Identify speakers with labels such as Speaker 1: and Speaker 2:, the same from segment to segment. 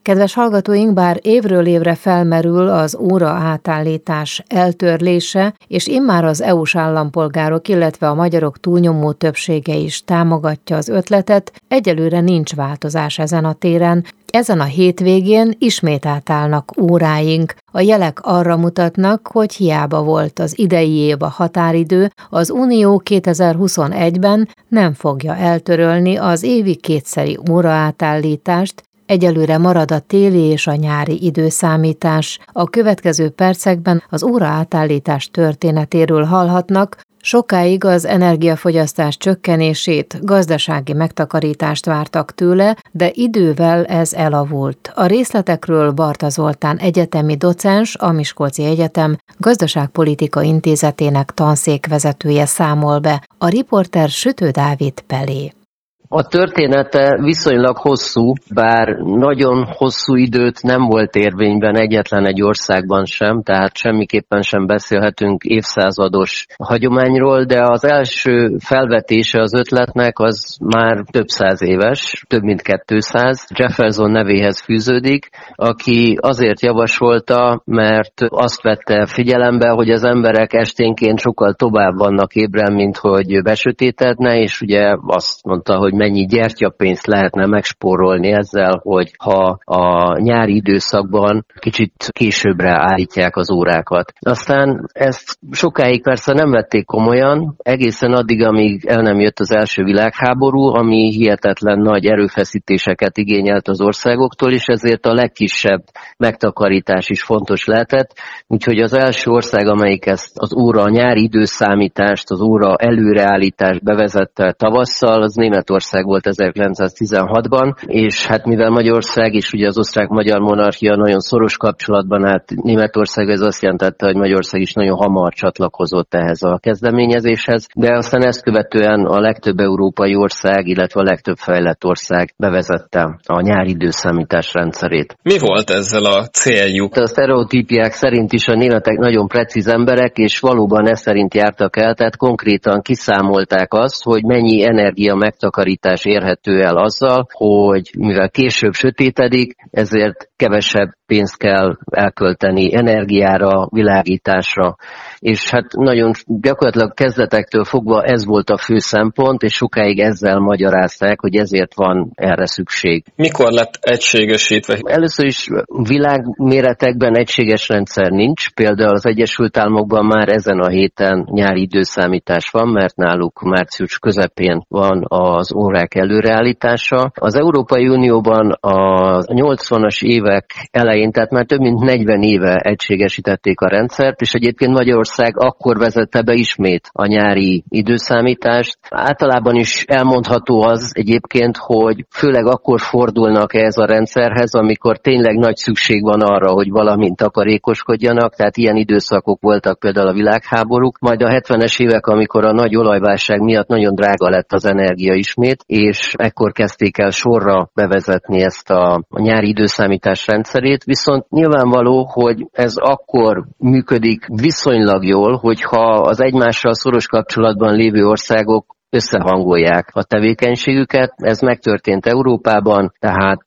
Speaker 1: Kedves hallgatóink, bár évről évre felmerül az óra átállítás eltörlése, és immár az EU-s állampolgárok, illetve a magyarok túlnyomó többsége is támogatja az ötletet, egyelőre nincs változás ezen a téren. Ezen a hétvégén ismét átállnak óráink. A jelek arra mutatnak, hogy hiába volt az idei év a határidő, az Unió 2021-ben nem fogja eltörölni az évi kétszeri óraátállítást. Egyelőre marad a téli és a nyári időszámítás. A következő percekben az óraátállítás történetéről hallhatnak, sokáig az energiafogyasztás csökkenését, gazdasági megtakarítást vártak tőle, de idővel ez elavult. A részletekről Barta Zoltán egyetemi docens, a Miskolci Egyetem Gazdaságpolitika Intézetének tanszékvezetője számol be. A riporter Sütő Dávid Pelé.
Speaker 2: A története viszonylag hosszú, bár nagyon hosszú időt nem volt érvényben egyetlen egy országban sem, tehát semmiképpen sem beszélhetünk évszázados hagyományról, de az első felvetése az ötletnek az már több száz éves, több mint 200. Jefferson nevéhez fűződik, aki azért javasolta, mert azt vette figyelembe, hogy az emberek esténként sokkal tovább vannak ébren, mint hogy besötétedne, és ugye azt mondta, hogy mennyi gyertyapénzt lehetne megspórolni ezzel, hogy ha a nyári időszakban kicsit későbbre állítják az órákat. Aztán ezt sokáig persze nem vették komolyan, egészen addig, amíg el nem jött az első világháború, ami hihetetlen nagy erőfeszítéseket igényelt az országoktól, és ezért a legkisebb megtakarítás is fontos lehetett. Úgyhogy az első ország, amelyik ezt az óra, a nyári időszámítást, az óra előreállítást bevezette tavasszal, az Németország volt 1916-ban, és hát mivel Magyarország és ugye az osztrák-magyar monarchia nagyon szoros kapcsolatban állt Németország, ez azt jelentette, hogy Magyarország is nagyon hamar csatlakozott ehhez a kezdeményezéshez, de aztán ezt követően a legtöbb európai ország, illetve a legtöbb fejlett ország bevezette a nyári időszámítás rendszerét.
Speaker 3: Mi volt ezzel a céljuk?
Speaker 2: A sztereotípiák szerint is a németek nagyon precíz emberek, és valóban ez szerint jártak el, tehát konkrétan kiszámolták azt, hogy mennyi energia megtakarítás érhető el azzal, hogy mivel később sötétedik, ezért kevesebb pénzt kell elkölteni energiára, világításra. És hát nagyon gyakorlatilag kezdetektől fogva ez volt a fő szempont, és sokáig ezzel magyarázták, hogy ezért van erre szükség.
Speaker 3: Mikor lett egységesítve?
Speaker 2: Először is világméretekben egységes rendszer nincs, például az Egyesült Államokban már ezen a héten nyári időszámítás van, mert náluk március közepén van az órák előreállítása. Az Európai Unióban a 80-as évek elején, tehát már több mint 40 éve egységesítették a rendszert, és egyébként Magyarország akkor vezette be ismét a nyári időszámítást. Általában is elmondható az egyébként, hogy főleg akkor fordulnak ehhez a rendszerhez, amikor tényleg nagy szükség van arra, hogy valamint takarékoskodjanak, tehát ilyen időszakok voltak például a világháborúk, majd a 70-es évek, amikor a nagy olajválság miatt nagyon drága lett az energia ismét, és ekkor kezdték el sorra bevezetni ezt a nyári időszámítás rendszerét, viszont nyilvánvaló, hogy ez akkor működik viszonylag jól, hogyha az egymással szoros kapcsolatban lévő országok összehangolják a tevékenységüket. Ez megtörtént Európában, tehát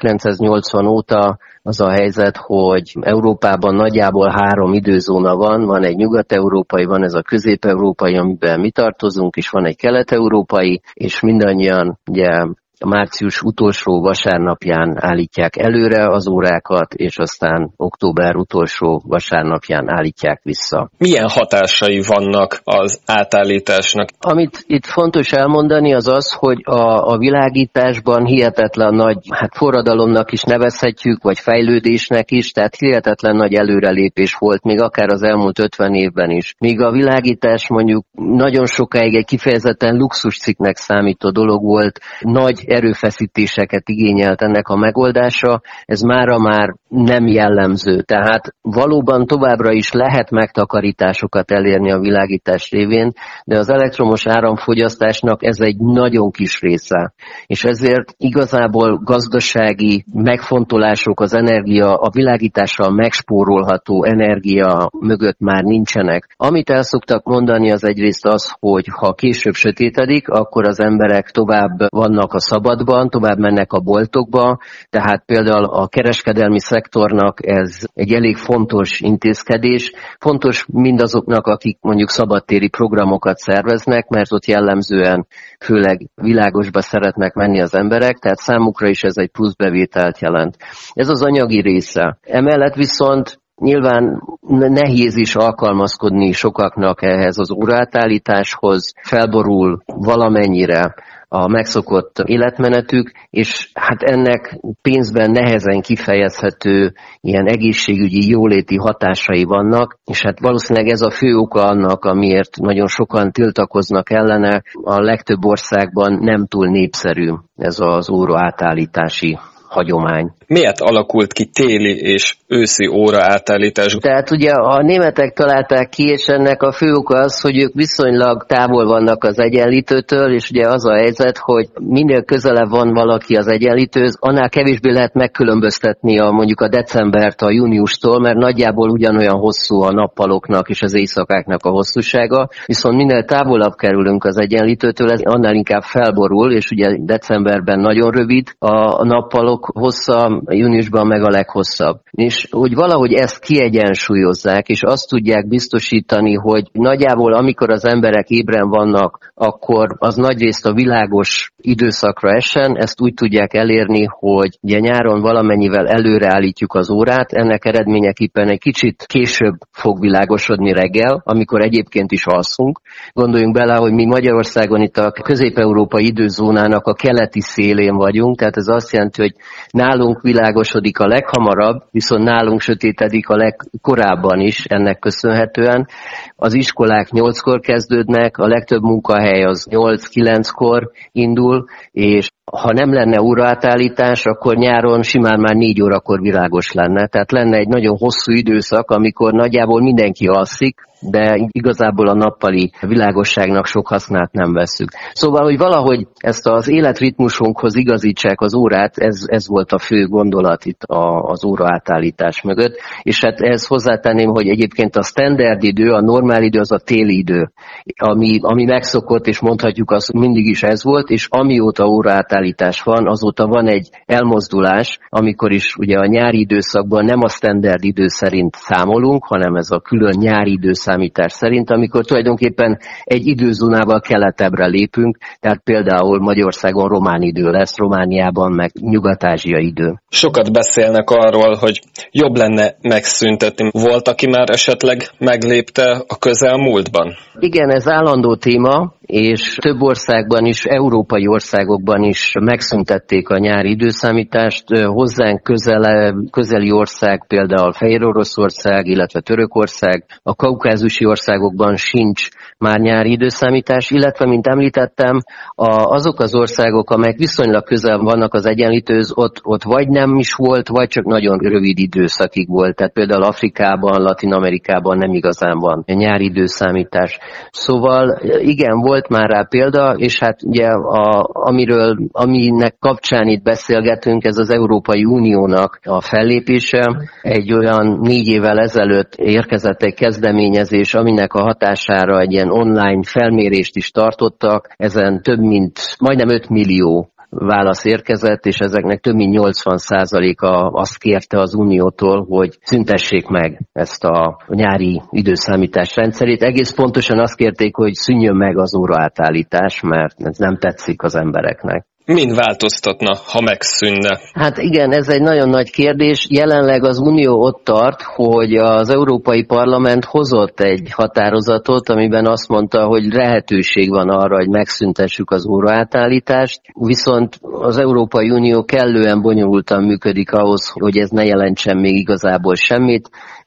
Speaker 2: 1980 óta az a helyzet, hogy Európában nagyjából 3 időzóna van egy nyugat-európai, van ez a közép-európai, amiben mi tartozunk, és van egy kelet-európai, és mindannyian ugye a március utolsó vasárnapján állítják előre az órákat, és aztán október utolsó vasárnapján állítják vissza.
Speaker 3: Milyen hatásai vannak az átállításnak?
Speaker 2: Amit itt fontos elmondani az az, hogy a világításban hihetetlen nagy, forradalomnak is nevezhetjük, vagy fejlődésnek is, tehát hihetetlen nagy előrelépés volt, még akár az elmúlt 50 évben is. Míg a világítás mondjuk nagyon sokáig egy kifejezetten luxuscikknek számító dolog volt, nagy erőfeszítéseket igényelt ennek a megoldása, ez mára már nem jellemző. Tehát valóban továbbra is lehet megtakarításokat elérni a világítás révén, de az elektromos áramfogyasztásnak ez egy nagyon kis része. És ezért igazából gazdasági megfontolások az energia, a világítással megspórolható energia mögött már nincsenek. Amit el szoktak mondani, az egyrészt az, hogy ha később sötétedik, akkor az emberek tovább vannak a szabadban, tovább mennek a boltokba, tehát például a kereskedelmi szektornak ez egy elég fontos intézkedés. Fontos mindazoknak, akik mondjuk szabadtéri programokat szerveznek, mert ott jellemzően főleg világosba szeretnek menni az emberek, tehát számukra is ez egy plusz bevételt jelent. Ez az anyagi része. Emellett viszont nyilván nehéz is alkalmazkodni sokaknak ehhez az óraátállításhoz, felborul valamennyire a megszokott életmenetük, és hát ennek pénzben nehezen kifejezhető ilyen egészségügyi, jóléti hatásai vannak, és hát valószínűleg ez a fő oka annak, amiért nagyon sokan tiltakoznak ellene, a legtöbb országban nem túl népszerű ez az óraátállítási hagyomány.
Speaker 3: Miért alakult ki téli és őszi óraátállítás?
Speaker 2: Tehát ugye a németek találták ki, és ennek a fő oka az, hogy ők viszonylag távol vannak az egyenlítőtől, és ugye az a helyzet, hogy minél közelebb van valaki az egyenlítőhöz, annál kevésbé lehet megkülönböztetni mondjuk a decembert a júniustól, mert nagyjából ugyanolyan hosszú a nappaloknak és az éjszakáknak a hosszúsága, viszont minél távolabb kerülünk az egyenlítőtől, ez annál inkább felborul, és ugye decemberben nagyon rövid a nappalok hossza, júniusban meg a leghosszabb. És hogy valahogy ezt kiegyensúlyozzák, és azt tudják biztosítani, hogy nagyjából amikor az emberek ébren vannak, akkor az nagyrészt a világos időszakra essen, ezt úgy tudják elérni, hogy ugye nyáron valamennyivel előreállítjuk az órát, ennek eredményeképpen egy kicsit később fog világosodni reggel, amikor egyébként is alszunk. Gondoljunk bele, hogy mi Magyarországon itt a közép-európai időzónának a keleti szélén vagyunk, tehát ez azt jelenti, hogy nálunk világosodik a leghamarabb, viszont nálunk sötétedik a legkorábban is ennek köszönhetően. Az iskolák 8-kor kezdődnek, a legtöbb munkahely az 8-9-kor indul, és ha nem lenne óraátállítás, akkor nyáron simán már 4 órakor világos lenne. Tehát lenne egy nagyon hosszú időszak, amikor nagyjából mindenki alszik, de igazából a nappali világosságnak sok hasznát nem vesszük. Szóval, hogy valahogy ezt az életritmusunkhoz igazítsák az órát, ez volt a fő gondolat itt az óraátállítás mögött, és hát ehhez hozzátenném, hogy egyébként a standard idő, a normál idő az a téli idő, ami megszokott, és mondhatjuk azt, mindig is ez volt, és amióta óraátállítás van, azóta van egy elmozdulás, amikor is ugye a nyári időszakban nem a standard idő szerint számolunk, hanem ez a külön nyári időszámítás szerint, amikor tulajdonképpen egy időzónával keletebbre lépünk, tehát például Magyarországon román idő lesz, Romániában meg nyugat-ázsia idő.
Speaker 3: Sokat beszélnek arról, hogy jobb lenne megszüntetni. Volt, aki már esetleg meglépte a közelmúltban?
Speaker 2: Igen, ez állandó téma, és több országban is, európai országokban is megszüntették a nyári időszámítást. Hozzánk közeli ország, például Fehéroroszország, illetve Törökország, a kaukázusi országokban sincs már nyári időszámítás, illetve, mint említettem, azok az országok, amelyek viszonylag közel vannak az egyenlítőhöz, ott vagy nem is volt, vagy csak nagyon rövid időszakig volt. Tehát például Afrikában, Latin-Amerikában nem igazán van nyári időszámítás. Szóval igen, volt már rá példa, és hát ugye aminek kapcsán itt beszélgetünk, ez az Európai Uniónak a fellépése. Egy olyan 4 évvel ezelőtt érkezett egy kezdeményezés, aminek a hatására egy ilyen online felmérést is tartottak. Ezen majdnem 5 millió válasz érkezett, és ezeknek több mint 80%-a azt kérte az Uniótól, hogy szüntessék meg ezt a nyári időszámítás rendszerét. Egész pontosan azt kérték, hogy szűnjön meg az óraátállítás, mert ez nem tetszik az embereknek.
Speaker 3: Min változtatna, ha megszűnne?
Speaker 2: Hát igen, ez egy nagyon nagy kérdés. Jelenleg az Unió ott tart, hogy az Európai Parlament hozott egy határozatot, amiben azt mondta, hogy lehetőség van arra, hogy megszüntessük az óraátállítást, viszont az Európai Unió kellően bonyolultan működik ahhoz, hogy ez ne jelentsen még igazából semmit.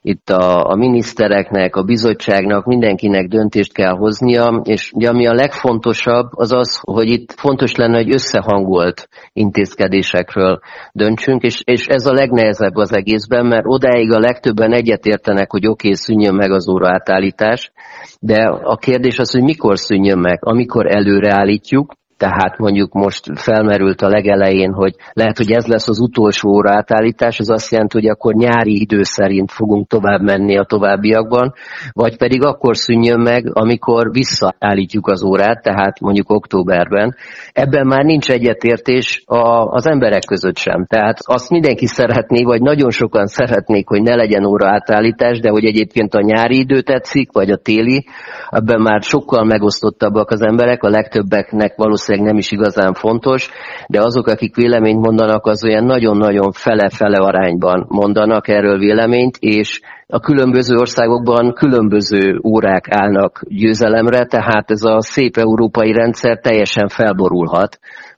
Speaker 2: itt a minisztereknek, a bizottságnak, mindenkinek döntést kell hoznia, és ugye ami a legfontosabb az az, hogy itt fontos lenne, hogy összehangolt intézkedésekről döntsünk, és ez a legnehezebb az egészben, mert odáig a legtöbben egyetértenek, hogy oké, szűnjön meg az óraátállítás, de a kérdés az, hogy mikor szűnjön meg, amikor előreállítjuk. Tehát mondjuk most felmerült a legelején, hogy lehet, hogy ez lesz az utolsó óraátállítás, az azt jelenti, hogy akkor nyári idő szerint fogunk tovább menni a továbbiakban, vagy pedig akkor szűnjön meg, amikor visszaállítjuk az órát, tehát mondjuk októberben. Ebben már nincs egyetértés az emberek között sem. Tehát azt mindenki szeretné, vagy nagyon sokan szeretnék, hogy ne legyen óraátállítás, de hogy egyébként a nyári idő tetszik, vagy a téli, ebben már sokkal megosztottabbak az emberek, a legtöbbeknek valószínűleg nem is igazán fontos, de azok, akik véleményt mondanak, az olyan nagyon-nagyon fele-fele arányban mondanak erről véleményt, és a különböző országokban különböző órák állnak győzelemre, tehát ez a szép európai rendszer teljesen felborulhat,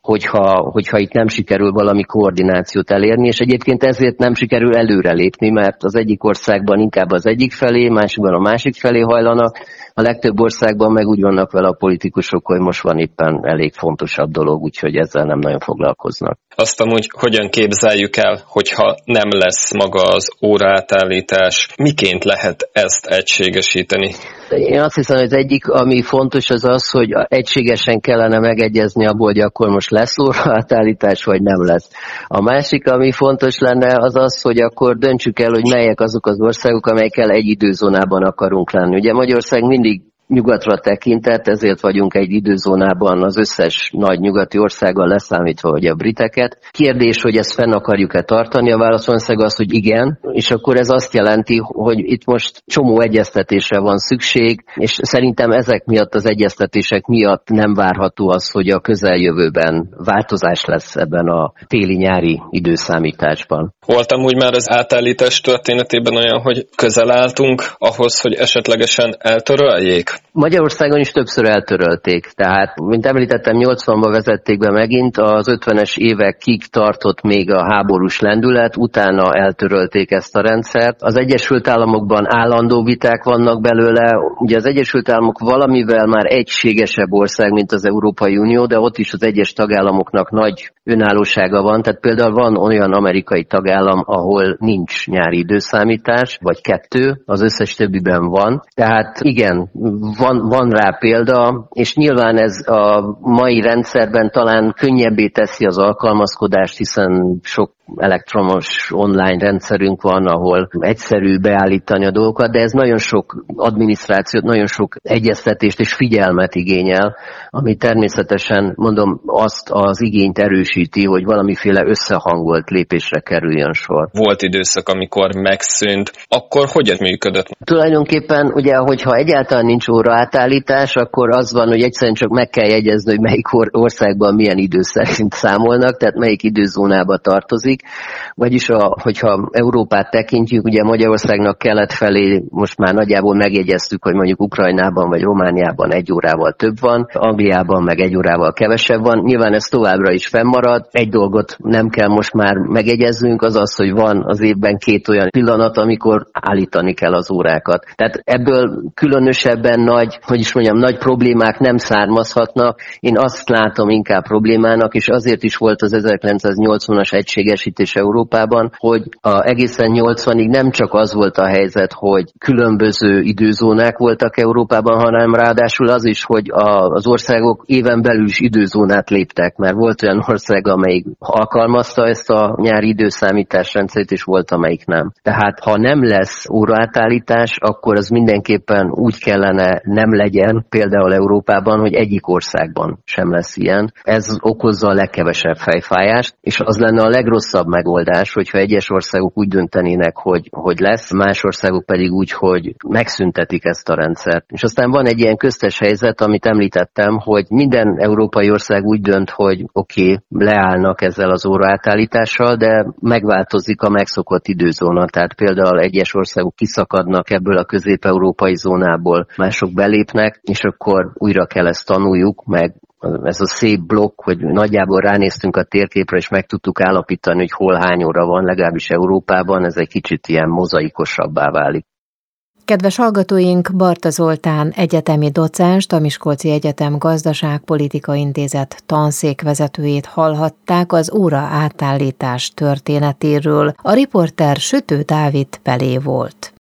Speaker 2: hogyha itt nem sikerül valami koordinációt elérni, és egyébként ezért nem sikerül előrelépni, mert az egyik országban inkább az egyik felé, másikban a másik felé hajlanak, a legtöbb országban meg úgy vannak vele a politikusok, hogy most van éppen elég fontosabb dolog, úgyhogy ezzel nem nagyon foglalkoznak.
Speaker 3: Azt amúgy hogyan képzeljük el, hogyha nem lesz maga az óraátállítás, miként lehet ezt egységesíteni?
Speaker 2: Én azt hiszem, hogy az egyik, ami fontos, az az, hogy egységesen kellene megegyezni abból, hogy akkor most lesz óraátállítás, vagy nem lesz. A másik, ami fontos lenne, az az, hogy akkor döntsük el, hogy melyek azok az országok, amelyekkel egy időzónában akarunk lenni. Ugye Magyarország mindig nyugatra tekintett, ezért vagyunk egy időzónában az összes nagy nyugati országgal leszámítva, hogy a briteket. Kérdés, hogy ezt fenn akarjuk-e tartani, a válaszország az, hogy igen, és akkor ez azt jelenti, hogy itt most csomó egyeztetésre van szükség, és szerintem ezek miatt, az egyeztetések miatt nem várható az, hogy a közeljövőben változás lesz ebben a téli-nyári időszámításban.
Speaker 3: Voltam úgy már az átállítás történetében olyan, hogy közel álltunk ahhoz, hogy esetlegesen eltöröljék?
Speaker 2: Magyarországon is többször eltörölték, tehát, mint említettem, 80-ban vezették be megint, az 50-es évekig tartott még a háborús lendület, utána eltörölték ezt a rendszert. Az Egyesült Államokban állandó viták vannak belőle, ugye az Egyesült Államok valamivel már egységesebb ország, mint az Európai Unió, de ott is az egyes tagállamoknak nagy önállósága van, tehát például van olyan amerikai tagállam, ahol nincs nyári időszámítás, vagy 2, az összes többiben van. Tehát igen, van rá példa, és nyilván ez a mai rendszerben talán könnyebbé teszi az alkalmazkodást, hiszen sok elektromos online rendszerünk van, ahol egyszerű beállítani a dolgokat, de ez nagyon sok adminisztrációt, nagyon sok egyeztetést és figyelmet igényel, ami természetesen, mondom, azt az igényt erősíti, hogy valamiféle összehangolt lépésre kerüljön sor.
Speaker 3: Volt időszak, amikor megszűnt, akkor hogyan működött?
Speaker 2: Tulajdonképpen, ugye, hogyha egyáltalán nincs óraátállítás, akkor az van, hogy egyszerűen csak meg kell jegyezni, hogy melyik országban milyen idő szerint számolnak, tehát melyik időzónába tartozik. Vagyis, hogyha Európát tekintjük, ugye Magyarországnak kelet felé most már nagyjából megjegyeztük, hogy mondjuk Ukrajnában vagy Romániában 1 órával több van, Angliában meg 1 órával kevesebb van. Nyilván ez továbbra is fennmarad. Egy dolgot nem kell most már megjegyeznünk, az az, hogy van az évben 2 olyan pillanat, amikor állítani kell az órákat. Tehát ebből különösebben nagy problémák nem származhatnak. Én azt látom inkább problémának, és azért is volt az 1980-as egységes Európában, hogy egészen 80-ig nem csak az volt a helyzet, hogy különböző időzónák voltak Európában, hanem ráadásul az is, hogy az országok éven belül is időzónát léptek, mert volt olyan ország, amelyik alkalmazta ezt a nyári időszámítás rendszerét, és volt, amelyik nem. Tehát ha nem lesz óraátállítás, akkor az mindenképpen úgy kellene nem legyen, például Európában, hogy egyik országban sem lesz ilyen. Ez okozza a legkevesebb fejfájást, és az lenne a legrosszabb megoldás, hogyha egyes országok úgy döntenének, hogy lesz, más országok pedig úgy, hogy megszüntetik ezt a rendszert. És aztán van egy ilyen köztes helyzet, amit említettem, hogy minden európai ország úgy dönt, hogy oké, leállnak ezzel az óraátállítással, de megváltozik a megszokott időzóna. Tehát például egyes országok kiszakadnak ebből a közép-európai zónából, mások belépnek, és akkor újra kell ezt tanuljuk, meg ez a szép blokk, hogy nagyjából ránéztünk a térképre, és meg tudtuk állapítani, hogy hol hány óra van, legalábbis Európában, ez egy kicsit ilyen mozaikosabbá válik.
Speaker 1: Kedves hallgatóink, Barta Zoltán egyetemi docenst, a Miskolci Egyetem Gazdaságpolitika Intézet tanszékvezetőjét hallhatták az óra átállítás történetéről. A riporter Sütő Dávid Pelé volt.